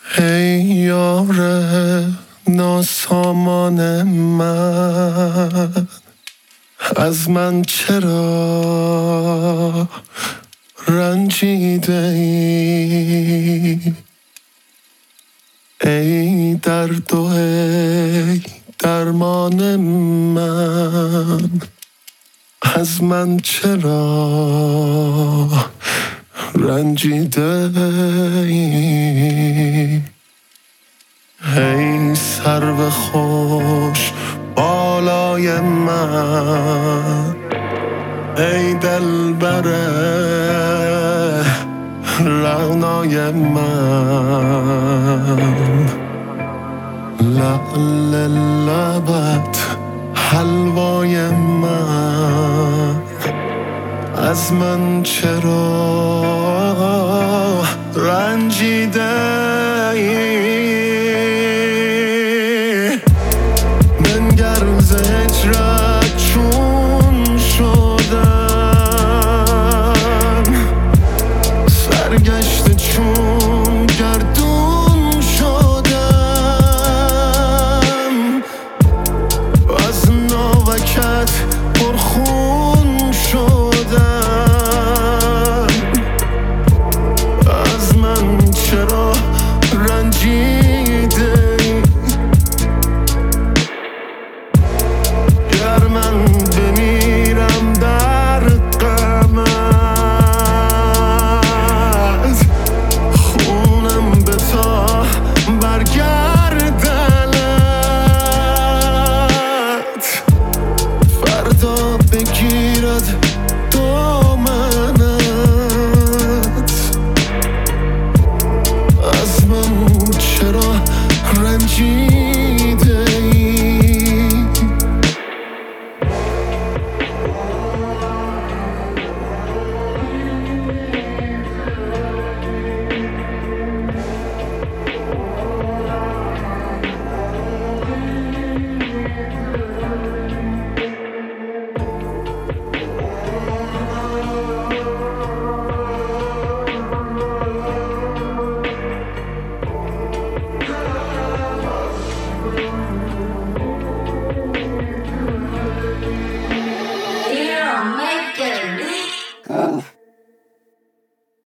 ای یار ناسامان من، از من چرا رنجیده ای؟ ای درد و ای درمان من، از من چرا رنجیده ای؟ ای سرو خوش بالای من، ای دلبر رعنای من، لعل لبت حلوای من، از من چرا رنجیده